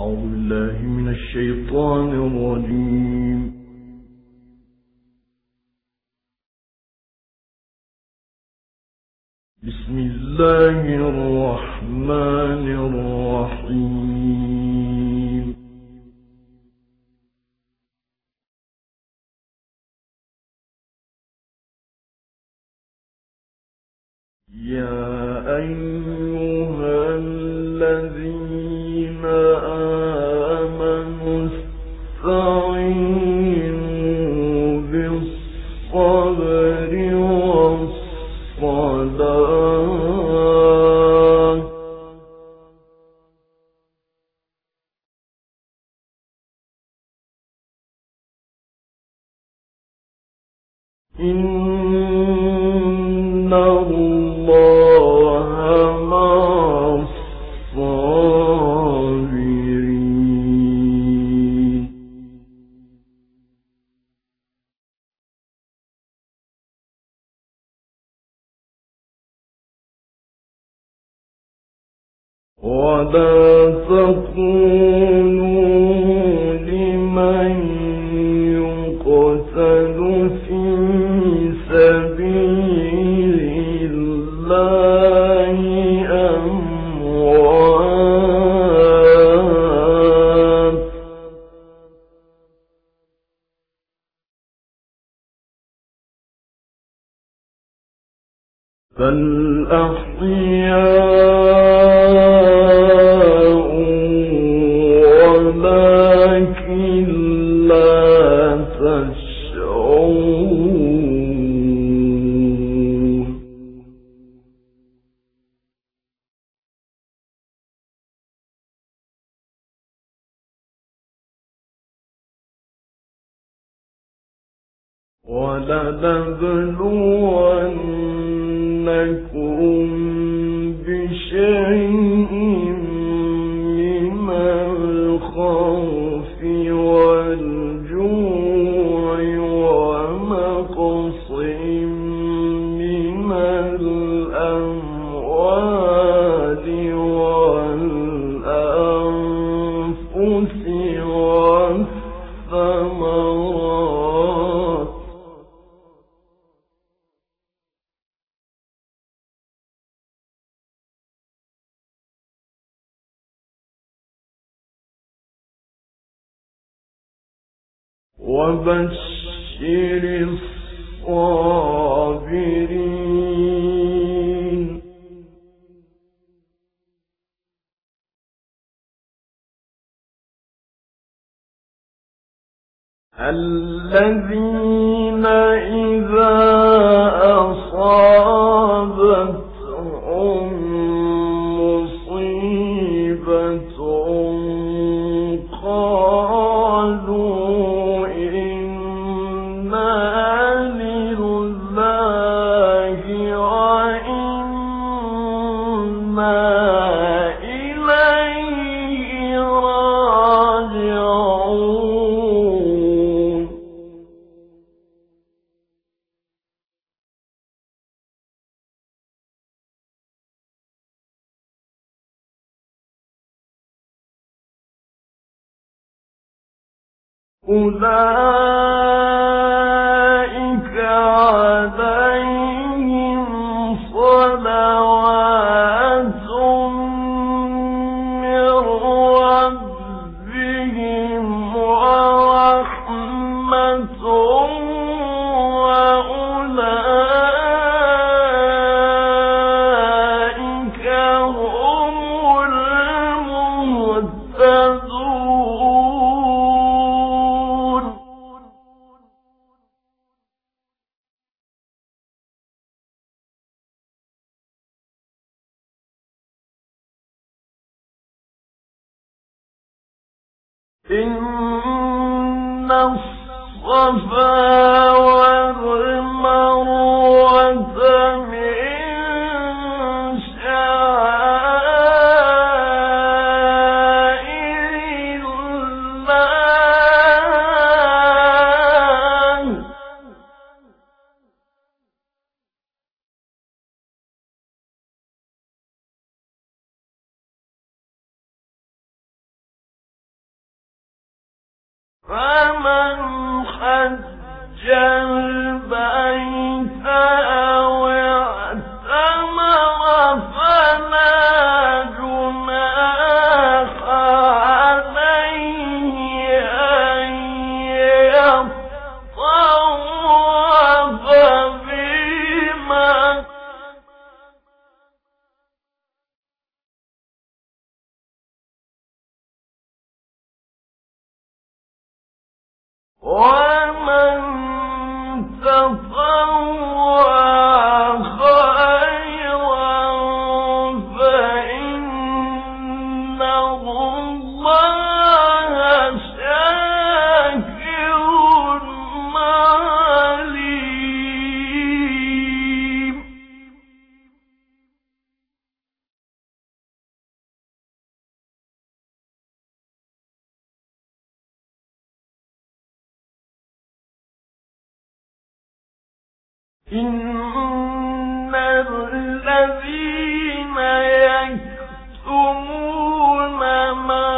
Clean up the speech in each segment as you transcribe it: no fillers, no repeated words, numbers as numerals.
أعوذ بالله من الشيطان الرجيم. بسم الله الرحمن الرحيم. يا أيها الذين آمنوا استعينوا بالصبر والصلاة إن الله مع الصابرين. ولا تقولوا لمن يقتل في سبيل الله أموات، بل أحياء ولكن لا تشعرون. ولنبلونكم بشيء من الخوف والجوع ونقص من الأموال والأنفس والثمرات وبشر الصابرين الذين إذا أصابتهم مصيبة قالوا إنا لله وإنا إليه راجعون. أولئك عليهم صلوات من ربهم ورحمة وأولئك هم المهتدون. إن الصفا والمروة من شعائر الله فمن حج البيت أو اعتمر فلا جناح عليه أن يطوف بهما ومن تطوع خيرا فإن الله شاكر عليم إن الذين يكتمون ما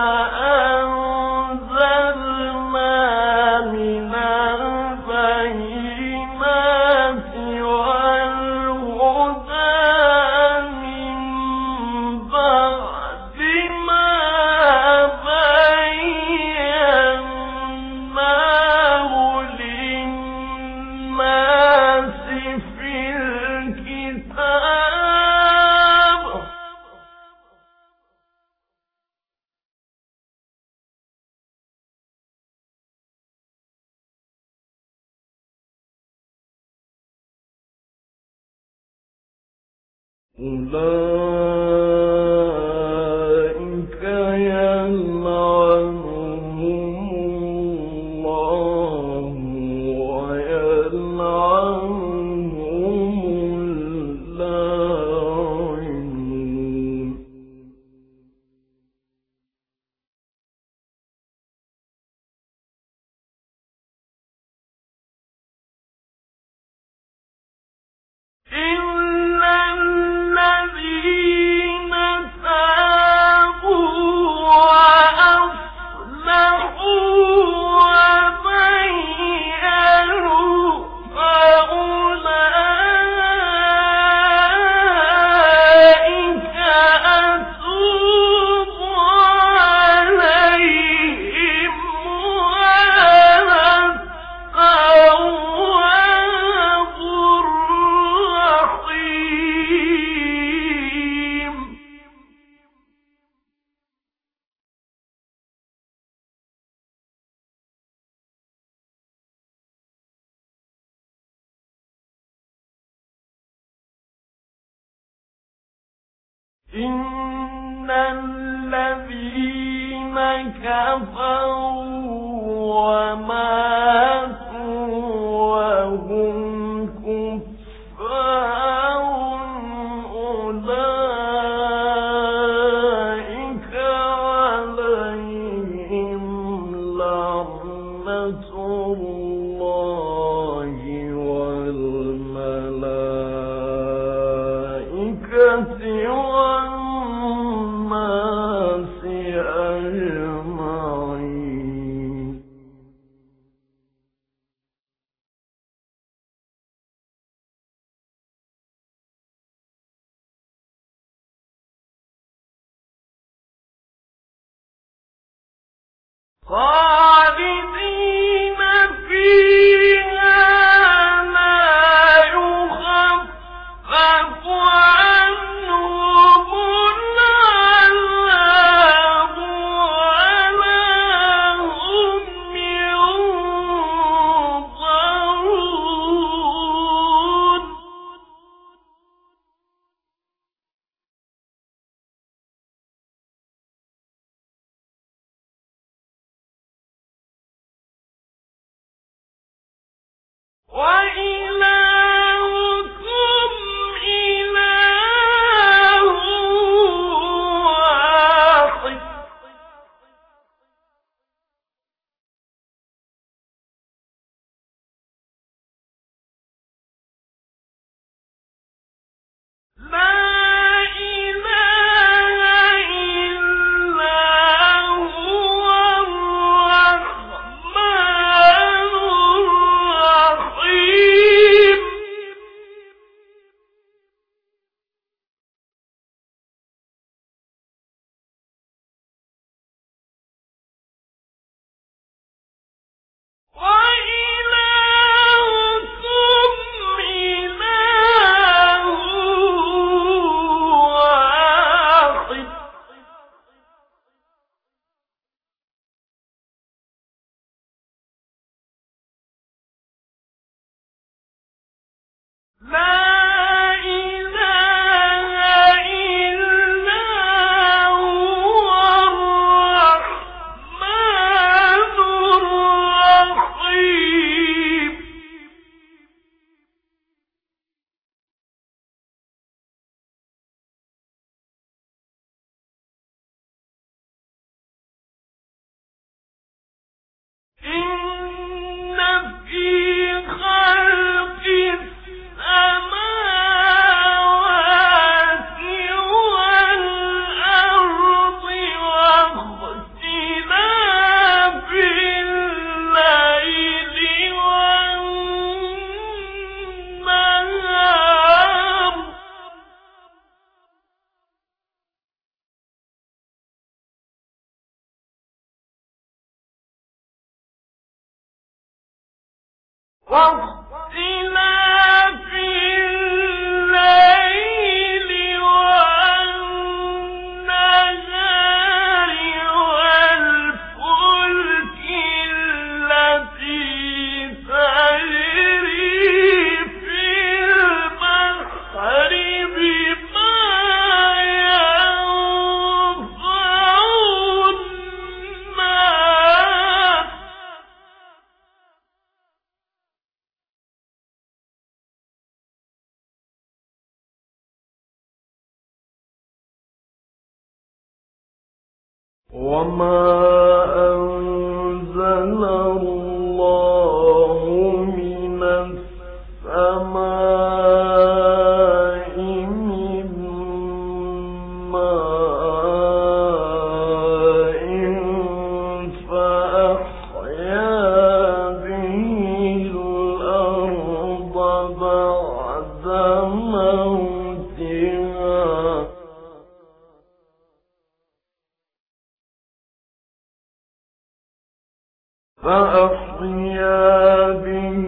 أنزلنا من البينات والهدى من بعد ما بيناه للناس في الكتاب أولئك يلعنهم الله ويلعنهم اللاعنون إلا الذين تابوا وأصلحوا وبينوا فأولئك أتوب عليهم وأنا التواب الرحيم إن الذين كفروا وماتوا وهم كفار أولئك عليهم لعنة الله والملائكة والناس أجمعين خالدين فيها لا يخفف عنهم العذاب ولا هم ينظرون وإلهكم إله واحد لا إله إلا هو الرحمن إن في خلق السماوات والأرض واختلاف الليل والنهار واختلاف الليل والنهار والفلك التي تجري في البحر بما ينفع الناس وما أنزل الله من السماء من ماء فأحيا به الأرض بعد موتها فأحيا به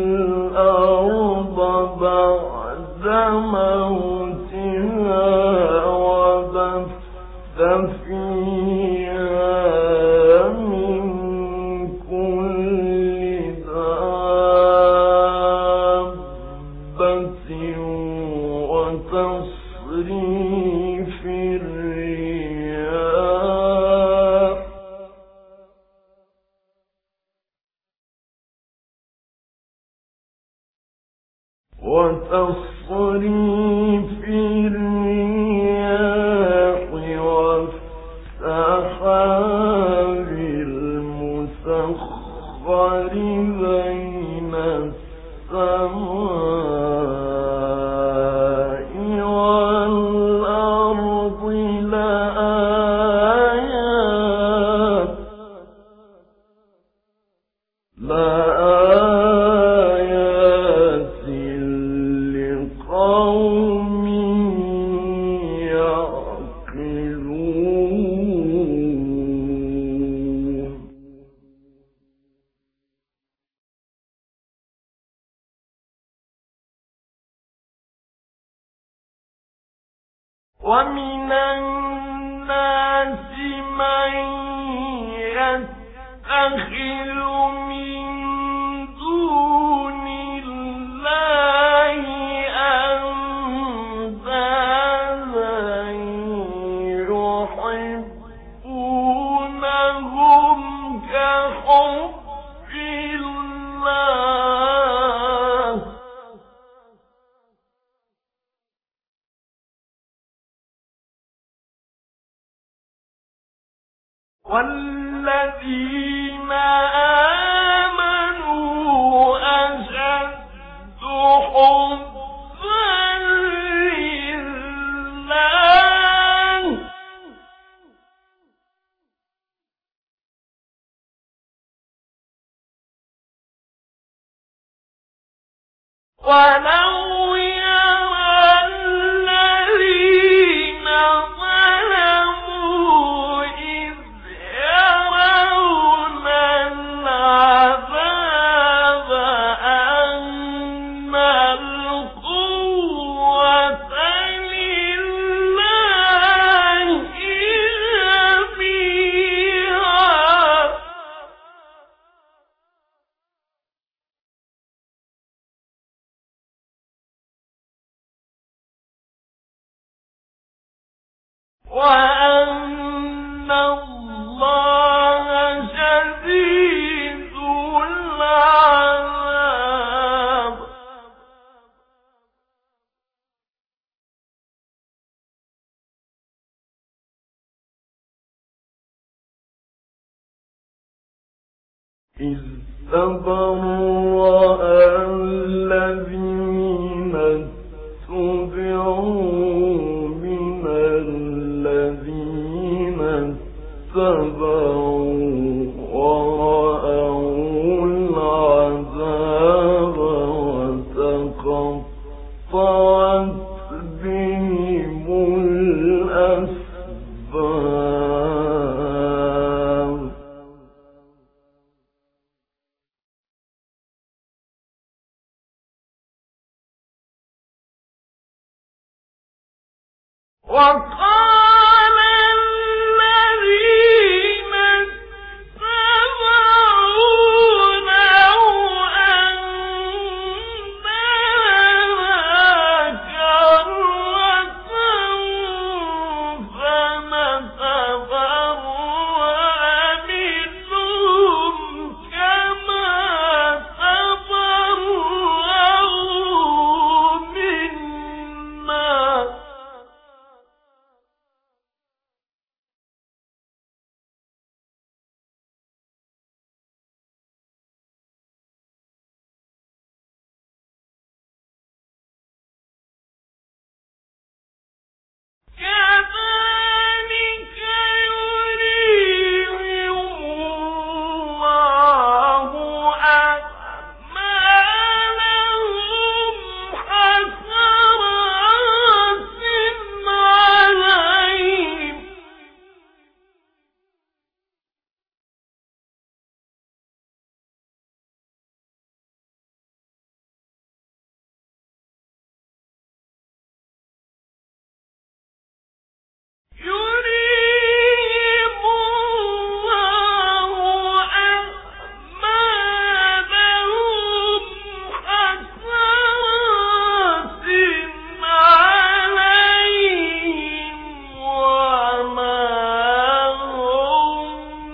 الأرض بعد موتها وبث فيها من كل دابة وتصريف الرياح والسحاب المسخر بين السماء والأرض لآيات لقوم يعقلون ومن الناس من يتخذ من دون الله أندادا يحبونهم كحب الله والذين آمنوا أشد حبا لله ولو يرى الذين ظلموا إذ يرون العذاب أن القوة لله جميعا وأن الله شديد العذاب إذ تبرأ الذين اتبعوا من الذين اتبعوا ورأوا العذاب وتقطعت بهم الأسباب. وقال الذين اتبعوا لو أن لنا كرة فنتبرأ منهم كما تبرأوا منا. كذلك يريهم الله أعمالهم حسرات عليهم يريهم الله أعمالهم حسرات عليهم وما هم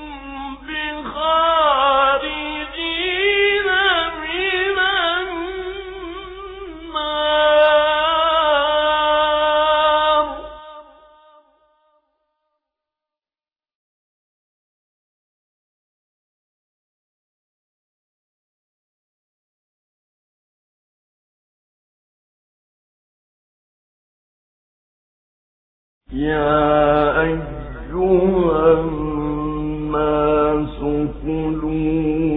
بخارجين من النار. يا أيها الناس كلوا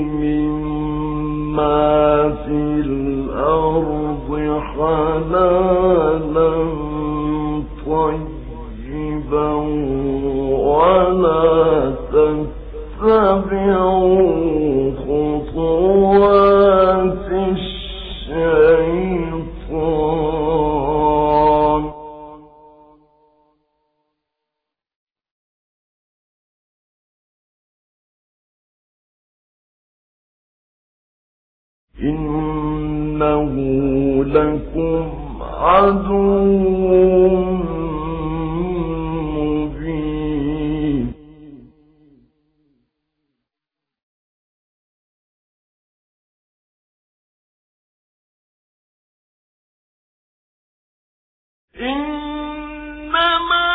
مما في الأرض حلالا طيبا ولا تتبعوا خطوات الشيطان إنه لكم عدو مبين. إنما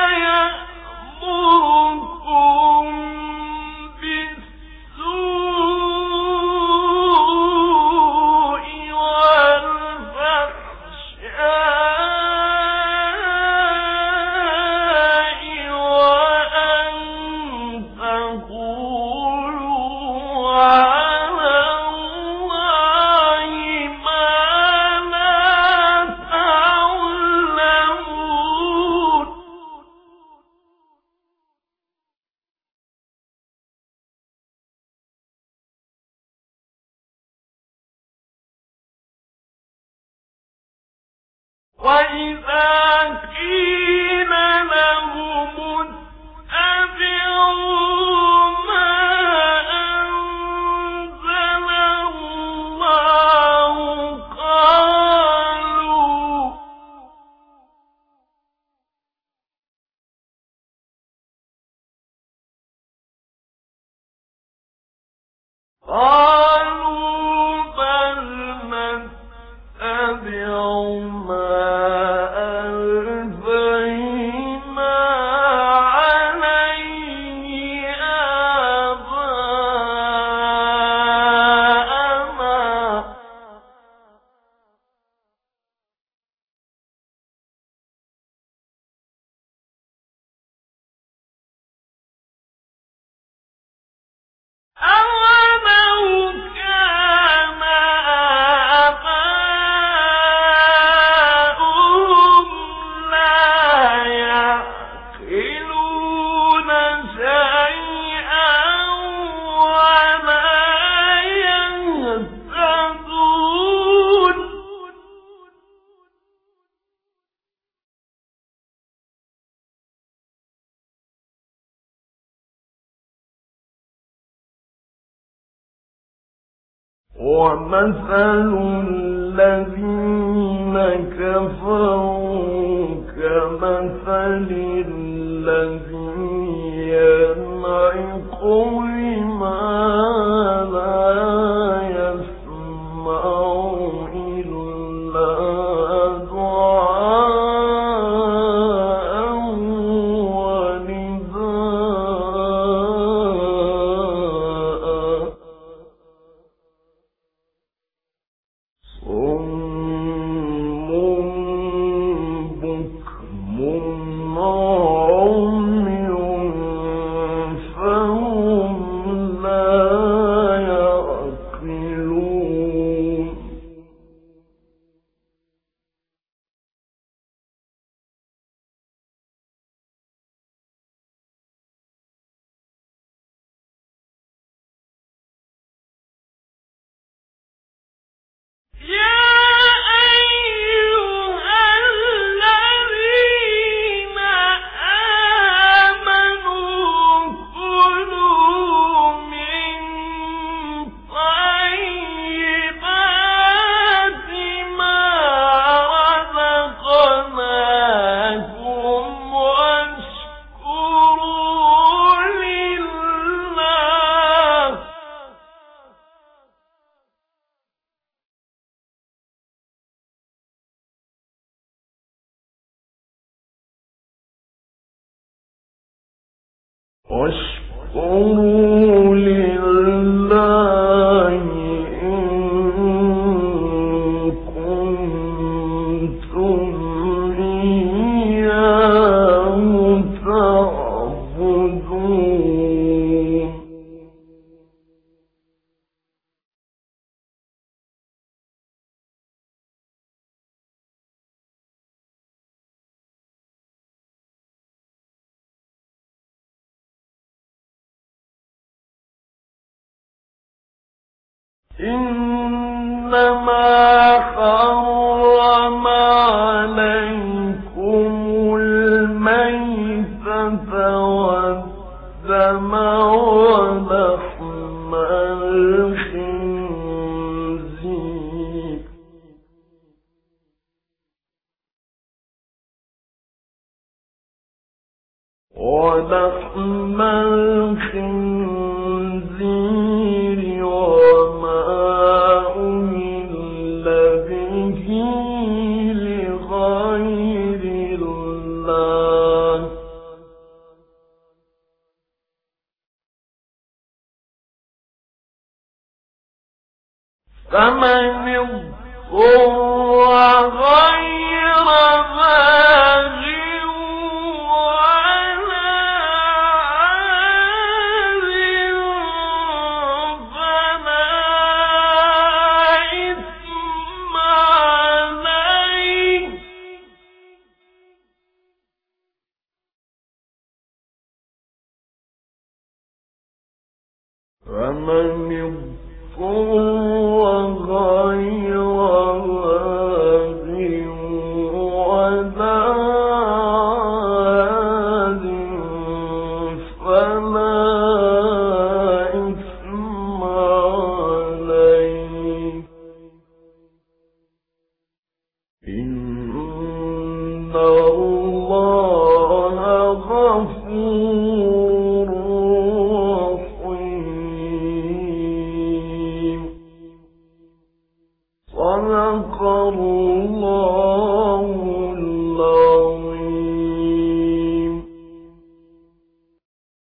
يأمركم بالسوء والفحشاء وأن تقولوا على الله ما لا تعلمون. وإذا قيل لهم اتبعوا ما أنزل الله قالوا بل نتبع ما ألفينا عليه آباءنا ومثل الذين كفروا كمثل الذي ينعق بما لا يسمع إلا دعاء ونداء صم بكم عمي فهم لا يعقلون يا أيها الذين آمنوا كلوا من طيبات ما رزقناكم واشكروا لله واشكروا لله إن كنتم إياه تعبدون إنما حرم عليكم الميتة والدم ولحم الخنزير وما أهل به لغير الله فمن اضطر غير باغ ولا عاد فلا إثم عليه فمن اضطر